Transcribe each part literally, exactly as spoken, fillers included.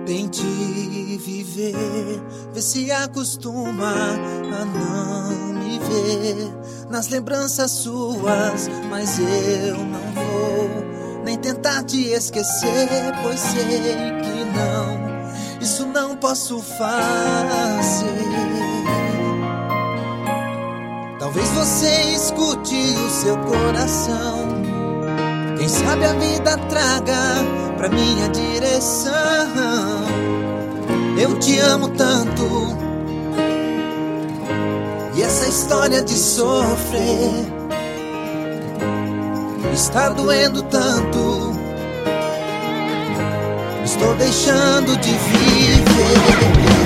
Tente viver, vê se acostuma a não me ver nas lembranças suas, mas eu não vou nem tentar te esquecer, pois sei que não, isso não posso fazer. Talvez você escute o seu coração, quem sabe a vida traga pra minha direção. Eu te amo tanto, e essa história de sofrer está doendo tanto. Estou deixando de viver.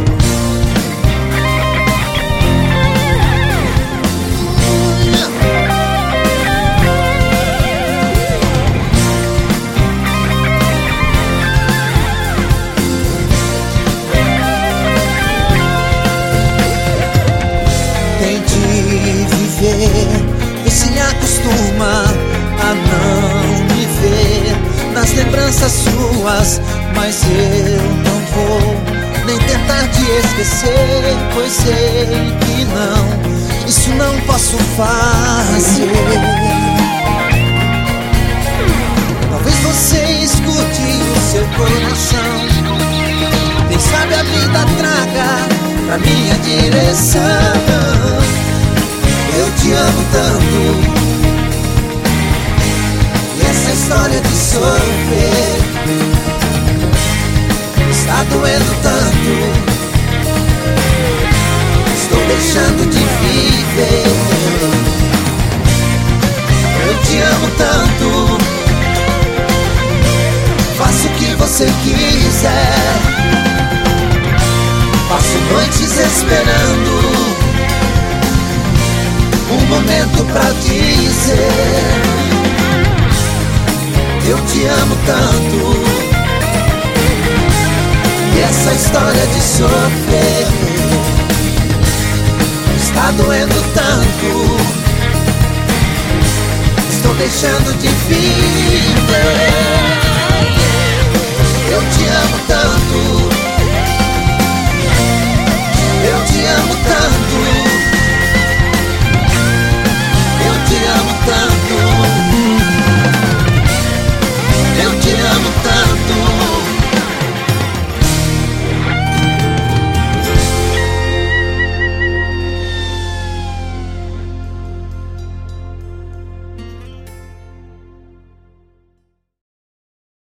Vê se acostuma a não me ver nas lembranças suas, mas eu não vou nem tentar te esquecer, pois sei que não, isso não posso fazer. Talvez você escute o seu coração, quem sabe a vida traga pra minha direção. Eu te amo tanto, e essa história de sofrer está doendo tanto. Estou deixando de viver. Eu te amo tanto, faço o que você quiser, passo noites esperando um momento pra dizer eu te amo tanto, e essa história de sofrer está doendo tanto. Estou deixando de viver.